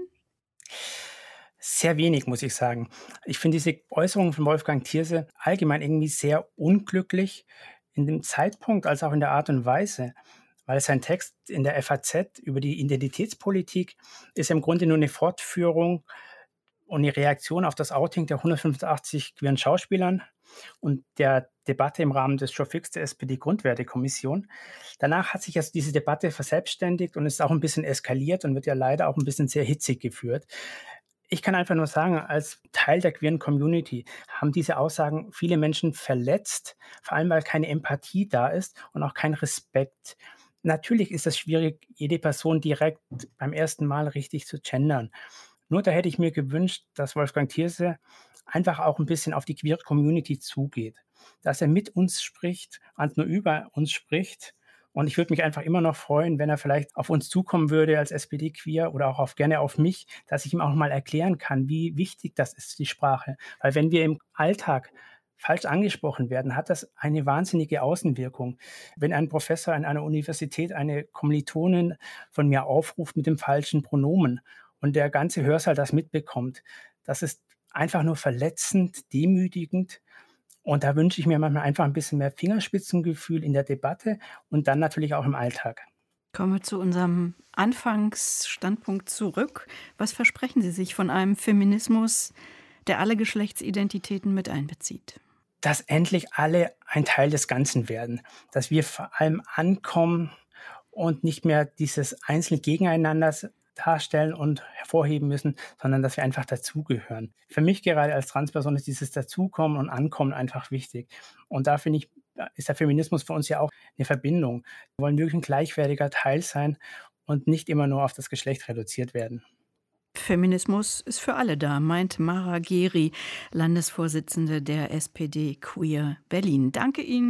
Sehr wenig, muss ich sagen. Ich finde diese Äußerung von Wolfgang Thierse allgemein irgendwie sehr unglücklich in dem Zeitpunkt als auch in der Art und Weise, weil sein Text in der FAZ über die Identitätspolitik ist im Grunde nur eine Fortführung und eine Reaktion auf das Outing der 185 queeren Schauspielern und der Debatte im Rahmen des Showfix der SPD-Grundwertekommission. Danach hat sich also diese Debatte verselbstständigt und ist auch ein bisschen eskaliert und wird ja leider auch ein bisschen sehr hitzig geführt. Ich kann einfach nur sagen, als Teil der queeren Community haben diese Aussagen viele Menschen verletzt, vor allem weil keine Empathie da ist und auch kein Respekt. Natürlich ist es schwierig, jede Person direkt beim ersten Mal richtig zu gendern. Nur da hätte ich mir gewünscht, dass Wolfgang Thierse einfach auch ein bisschen auf die queere Community zugeht, dass er mit uns spricht und nur über uns spricht. Und ich würde mich einfach immer noch freuen, wenn er vielleicht auf uns zukommen würde als SPD-Queer oder auch gerne auf mich, dass ich ihm auch mal erklären kann, wie wichtig das ist, die Sprache. Weil wenn wir im Alltag falsch angesprochen werden, hat das eine wahnsinnige Außenwirkung. Wenn ein Professor an einer Universität eine Kommilitonin von mir aufruft mit dem falschen Pronomen und der ganze Hörsaal das mitbekommt, das ist einfach nur verletzend, demütigend. Und da wünsche ich mir manchmal einfach ein bisschen mehr Fingerspitzengefühl in der Debatte und dann natürlich auch im Alltag. Kommen wir zu unserem Anfangsstandpunkt zurück. Was versprechen Sie sich von einem Feminismus, der alle Geschlechtsidentitäten mit einbezieht? Dass endlich alle ein Teil des Ganzen werden. Dass wir vor allem ankommen und nicht mehr dieses einzelne Gegeneinander darstellen und hervorheben müssen, sondern dass wir einfach dazugehören. Für mich gerade als Transperson ist dieses Dazukommen und Ankommen einfach wichtig. Und da finde ich, ist der Feminismus für uns ja auch eine Verbindung. Wir wollen wirklich ein gleichwertiger Teil sein und nicht immer nur auf das Geschlecht reduziert werden. Feminismus ist für alle da, meint Mara Geri, Landesvorsitzende der SPD Queer Berlin. Danke Ihnen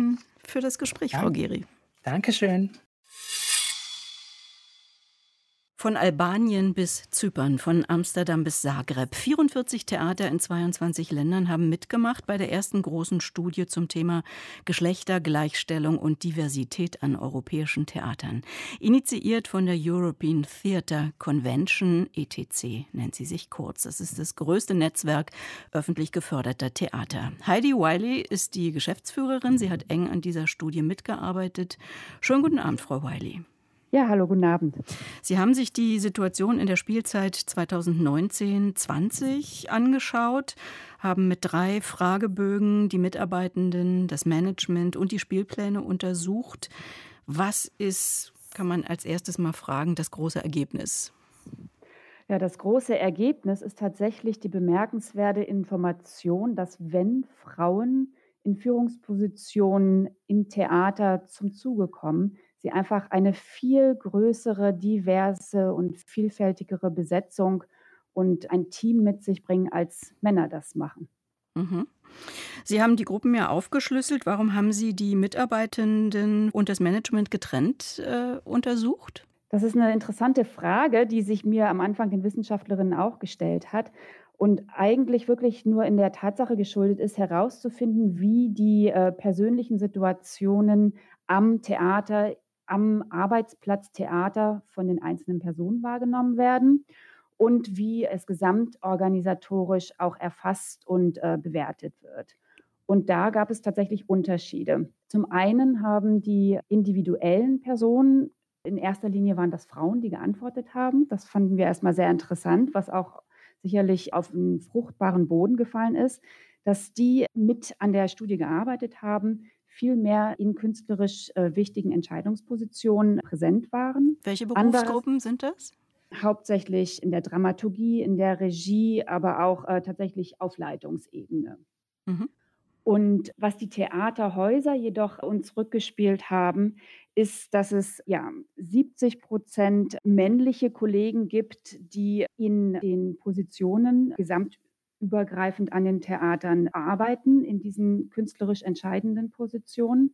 für das Gespräch, Ja. Frau Geri. Dankeschön. Von Albanien bis Zypern, von Amsterdam bis Zagreb. 44 Theater in 22 Ländern haben mitgemacht bei der ersten großen Studie zum Thema Geschlechtergleichstellung und Diversität an europäischen Theatern. Initiiert von der European Theatre Convention, ETC nennt sie sich kurz. Das ist das größte Netzwerk öffentlich geförderter Theater. Heidi Wiley ist die Geschäftsführerin. Sie hat eng an dieser Studie mitgearbeitet. Schönen guten Abend, Frau Wiley. Ja, hallo, guten Abend. Sie haben sich die Situation in der Spielzeit 2019-20 angeschaut, haben mit 3 Fragebögen die Mitarbeitenden, das Management und die Spielpläne untersucht. Was ist, kann man als erstes mal fragen, das große Ergebnis? Ja, das große Ergebnis ist tatsächlich die bemerkenswerte Information, dass wenn Frauen in Führungspositionen im Theater zum Zuge kommen, sie einfach eine viel größere, diverse und vielfältigere Besetzung und ein Team mit sich bringen, als Männer das machen. Mhm. Sie haben die Gruppen ja aufgeschlüsselt. Warum haben Sie die Mitarbeitenden und das Management getrennt untersucht? Das ist eine interessante Frage, die sich mir am Anfang den Wissenschaftlerinnen auch gestellt hat und eigentlich wirklich nur in der Tatsache geschuldet ist, herauszufinden, wie die persönlichen Situationen am Theater, am Arbeitsplatz Theater von den einzelnen Personen wahrgenommen werden und wie es gesamtorganisatorisch auch erfasst und bewertet wird. Und da gab es tatsächlich Unterschiede. Zum einen haben die individuellen Personen, in erster Linie waren das Frauen, die geantwortet haben. Das fanden wir erstmal sehr interessant, was auch sicherlich auf einen fruchtbaren Boden gefallen ist, dass die mit an der Studie gearbeitet haben, viel mehr in künstlerisch wichtigen Entscheidungspositionen präsent waren. Welche Berufsgruppen sind das? Hauptsächlich in der Dramaturgie, in der Regie, aber auch tatsächlich auf Leitungsebene. Mhm. Und was die Theaterhäuser jedoch uns rückgespielt haben, ist, dass es 70% männliche Kollegen gibt, die in den Positionen gesamtübergreifend an den Theatern arbeiten, in diesen künstlerisch entscheidenden Positionen.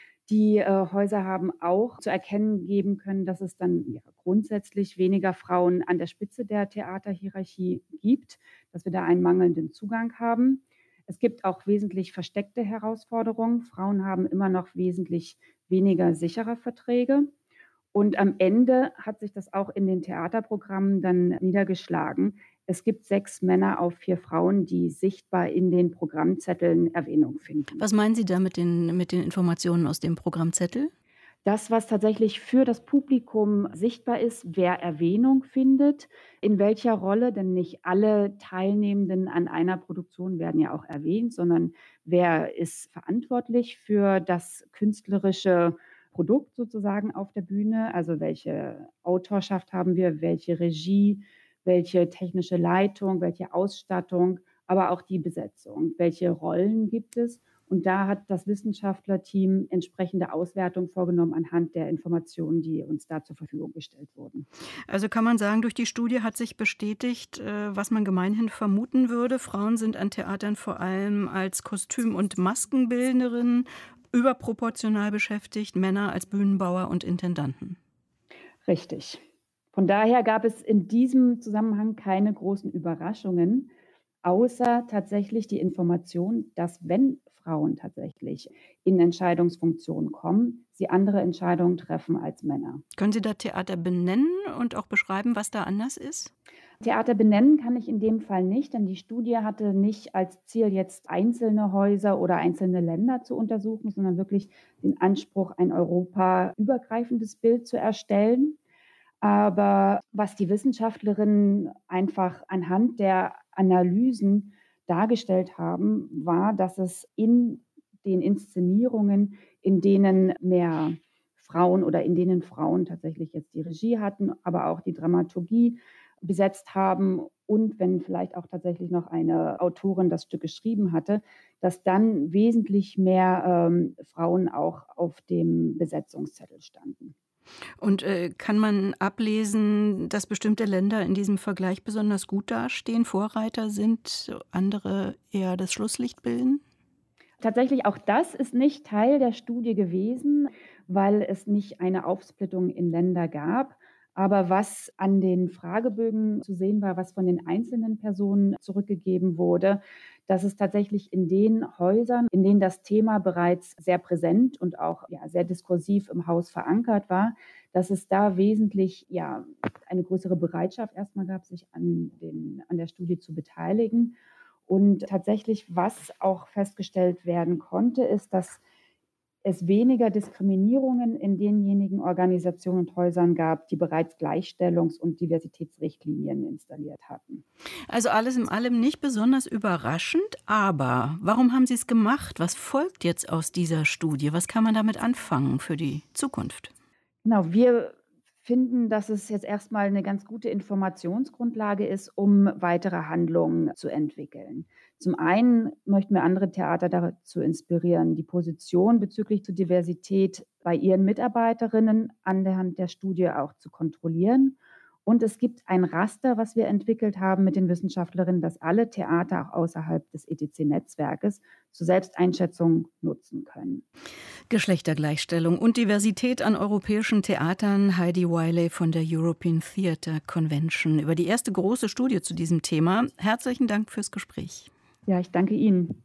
Die Häuser haben auch zu erkennen geben können, dass es dann grundsätzlich weniger Frauen an der Spitze der Theaterhierarchie gibt, dass wir da einen mangelnden Zugang haben. Es gibt auch wesentlich versteckte Herausforderungen. Frauen haben immer noch wesentlich weniger sichere Verträge. Und am Ende hat sich das auch in den Theaterprogrammen dann niedergeschlagen. Es gibt 6 Männer auf 4 Frauen, die sichtbar in den Programmzetteln Erwähnung finden. Was meinen Sie da mit den Informationen aus dem Programmzettel? Das, was tatsächlich für das Publikum sichtbar ist, wer Erwähnung findet, in welcher Rolle, denn nicht alle Teilnehmenden an einer Produktion werden ja auch erwähnt, sondern wer ist verantwortlich für das künstlerische Produkt sozusagen auf der Bühne, also welche Autorschaft haben wir, welche Regie, welche technische Leitung, welche Ausstattung, aber auch die Besetzung, welche Rollen gibt es. Und da hat das Wissenschaftlerteam entsprechende Auswertung vorgenommen anhand der Informationen, die uns da zur Verfügung gestellt wurden. Also kann man sagen, durch die Studie hat sich bestätigt, was man gemeinhin vermuten würde. Frauen sind an Theatern vor allem als Kostüm- und Maskenbildnerinnen überproportional beschäftigt, Männer als Bühnenbauer und Intendanten. Richtig. Von daher gab es in diesem Zusammenhang keine großen Überraschungen, außer tatsächlich die Information, dass wenn Frauen tatsächlich in Entscheidungsfunktionen kommen, sie andere Entscheidungen treffen als Männer. Können Sie da Theater benennen und auch beschreiben, was da anders ist? Theater benennen kann ich in dem Fall nicht, denn die Studie hatte nicht als Ziel, jetzt einzelne Häuser oder einzelne Länder zu untersuchen, sondern wirklich den Anspruch, ein europaübergreifendes Bild zu erstellen. Aber was die Wissenschaftlerinnen einfach anhand der Analysen dargestellt haben, war, dass es in den Inszenierungen, in denen mehr Frauen oder in denen Frauen tatsächlich jetzt die Regie hatten, aber auch die Dramaturgie besetzt haben und wenn vielleicht auch tatsächlich noch eine Autorin das Stück geschrieben hatte, dass dann wesentlich mehr Frauen auch auf dem Besetzungszettel standen. Und kann man ablesen, dass bestimmte Länder in diesem Vergleich besonders gut dastehen, Vorreiter sind, andere eher das Schlusslicht bilden? Tatsächlich auch das ist nicht Teil der Studie gewesen, weil es nicht eine Aufsplittung in Länder gab. Aber was an den Fragebögen zu sehen war, was von den einzelnen Personen zurückgegeben wurde, dass es tatsächlich in den Häusern, in denen das Thema bereits sehr präsent und auch sehr diskursiv im Haus verankert war, dass es da wesentlich eine größere Bereitschaft erstmal gab, sich an der Studie zu beteiligen. Und tatsächlich, was auch festgestellt werden konnte, ist, dass es weniger Diskriminierungen in denjenigen Organisationen und Häusern gab, die bereits Gleichstellungs- und Diversitätsrichtlinien installiert hatten. Also alles in allem nicht besonders überraschend, aber warum haben Sie es gemacht? Was folgt jetzt aus dieser Studie? Was kann man damit anfangen für die Zukunft? Genau, wir finden, dass es jetzt erstmal eine ganz gute Informationsgrundlage ist, um weitere Handlungen zu entwickeln. Zum einen möchten wir andere Theater dazu inspirieren, die Position bezüglich zur Diversität bei ihren Mitarbeiterinnen anhand der Studie auch zu kontrollieren. Und es gibt ein Raster, was wir entwickelt haben mit den Wissenschaftlerinnen, das alle Theater auch außerhalb des ETC-Netzwerkes zur Selbsteinschätzung nutzen können. Geschlechtergleichstellung und Diversität an europäischen Theatern. Heidi Wiley von der European Theatre Convention über die erste große Studie zu diesem Thema. Herzlichen Dank fürs Gespräch. Ja, ich danke Ihnen.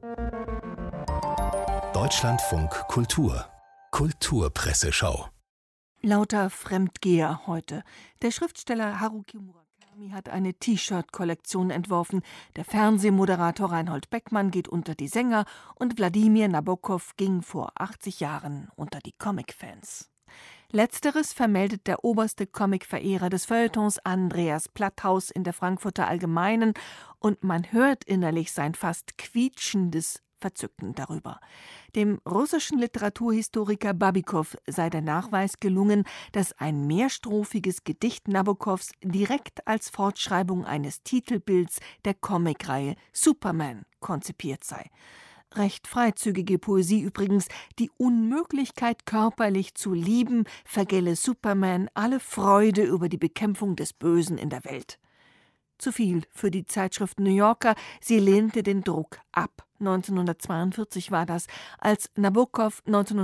Deutschlandfunk Kultur. Kulturpresseschau. Lauter Fremdgeher heute. Der Schriftsteller Haruki Murakami hat eine T-Shirt-Kollektion entworfen. Der Fernsehmoderator Reinhold Beckmann geht unter die Sänger und Wladimir Nabokov ging vor 80 Jahren unter die Comic-Fans. Letzteres vermeldet der oberste Comic-Verehrer des Feuilletons Andreas Platthaus in der Frankfurter Allgemeinen und man hört innerlich sein fast quietschendes Verzücken darüber. Dem russischen Literaturhistoriker Babikow sei der Nachweis gelungen, dass ein mehrstrophiges Gedicht Nabokovs direkt als Fortschreibung eines Titelbilds der Comicreihe Superman konzipiert sei. Recht freizügige Poesie übrigens, die Unmöglichkeit körperlich zu lieben, vergälle Superman alle Freude über die Bekämpfung des Bösen in der Welt. Zu viel für die Zeitschrift New Yorker, sie lehnte den Druck ab. 1942 war das. Als Nabokov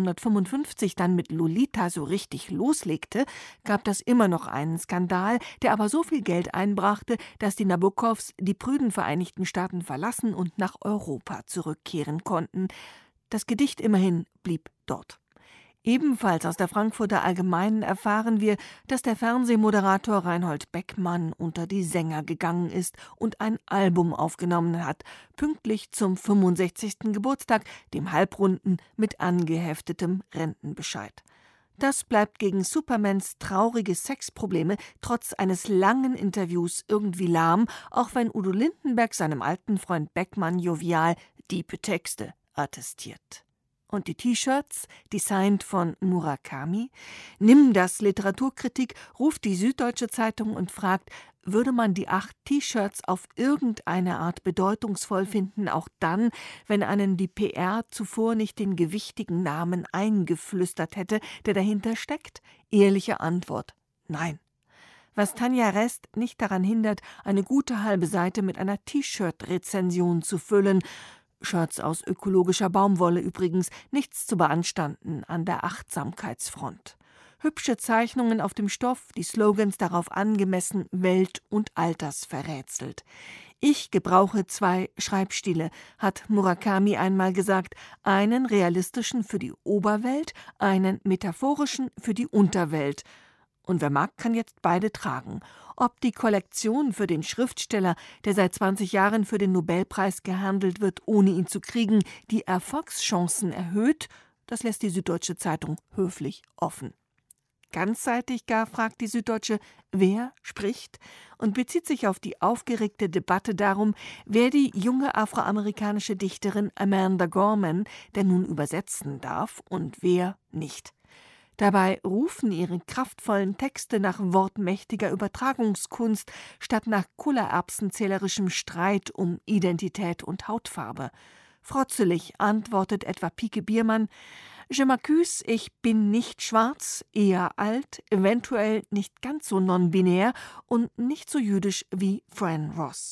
1955 dann mit Lolita so richtig loslegte, gab das immer noch einen Skandal, der aber so viel Geld einbrachte, dass die Nabokovs die prüden Vereinigten Staaten verlassen und nach Europa zurückkehren konnten. Das Gedicht immerhin blieb dort. Ebenfalls aus der Frankfurter Allgemeinen erfahren wir, dass der Fernsehmoderator Reinhold Beckmann unter die Sänger gegangen ist und ein Album aufgenommen hat, pünktlich zum 65. Geburtstag, dem Halbrunden mit angeheftetem Rentenbescheid. Das bleibt gegen Supermans traurige Sexprobleme trotz eines langen Interviews irgendwie lahm, auch wenn Udo Lindenberg seinem alten Freund Beckmann jovial diepe Texte attestiert. Und die T-Shirts, designt von Murakami? Nimm das Literaturkritik, ruft die Süddeutsche Zeitung und fragt, würde man die 8 T-Shirts auf irgendeine Art bedeutungsvoll finden, auch dann, wenn einen die PR zuvor nicht den gewichtigen Namen eingeflüstert hätte, der dahinter steckt? Ehrliche Antwort: Nein. Was Tanja Rest nicht daran hindert, eine gute halbe Seite mit einer T-Shirt-Rezension zu füllen, Shirts aus ökologischer Baumwolle übrigens, nichts zu beanstanden an der Achtsamkeitsfront. Hübsche Zeichnungen auf dem Stoff, die Slogans darauf angemessen, welt- und altersverrätselt. Ich gebrauche 2 Schreibstile, hat Murakami einmal gesagt, einen realistischen für die Oberwelt, einen metaphorischen für die Unterwelt. Und wer mag, kann jetzt beide tragen. Ob die Kollektion für den Schriftsteller, der seit 20 Jahren für den Nobelpreis gehandelt wird, ohne ihn zu kriegen, die Erfolgschancen erhöht, das lässt die Süddeutsche Zeitung höflich offen. Ganzseitig gar, fragt die Süddeutsche, wer spricht, und bezieht sich auf die aufgeregte Debatte darum, wer die junge afroamerikanische Dichterin Amanda Gorman denn nun übersetzen darf und wer nicht. Dabei rufen ihre kraftvollen Texte nach wortmächtiger Übertragungskunst statt nach kullererbsenzählerischem Streit um Identität und Hautfarbe. Frotzelig antwortet etwa Pike Biermann: Je m'accuse, ich bin nicht schwarz, eher alt, eventuell nicht ganz so non-binär und nicht so jüdisch wie Fran Ross.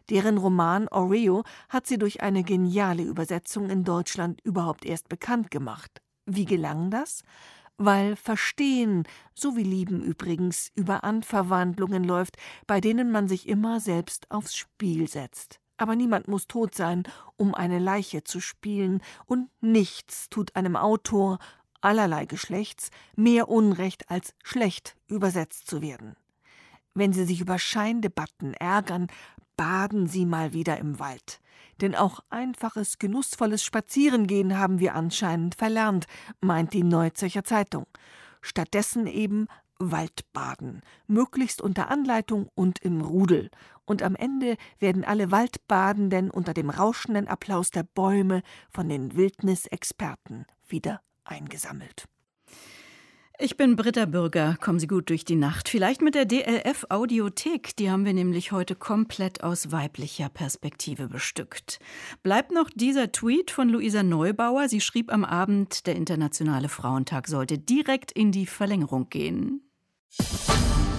Deren Roman Oreo hat sie durch eine geniale Übersetzung in Deutschland überhaupt erst bekannt gemacht. Wie gelang das? Weil Verstehen, so wie Lieben übrigens, über Anverwandlungen läuft, bei denen man sich immer selbst aufs Spiel setzt. Aber niemand muss tot sein, um eine Leiche zu spielen, und nichts tut einem Autor allerlei Geschlechts mehr Unrecht, als schlecht übersetzt zu werden. Wenn Sie sich über Scheindebatten ärgern, baden Sie mal wieder im Wald. Denn auch einfaches, genussvolles Spazierengehen haben wir anscheinend verlernt, meint die Neue Zürcher Zeitung. Stattdessen eben Waldbaden, möglichst unter Anleitung und im Rudel. Und am Ende werden alle Waldbadenden unter dem rauschenden Applaus der Bäume von den Wildnisexperten wieder eingesammelt. Ich bin Britta Bürger. Kommen Sie gut durch die Nacht. Vielleicht mit der DLF Audiothek. Die haben wir nämlich heute komplett aus weiblicher Perspektive bestückt. Bleibt noch dieser Tweet von Luisa Neubauer. Sie schrieb am Abend, der Internationale Frauentag sollte direkt in die Verlängerung gehen.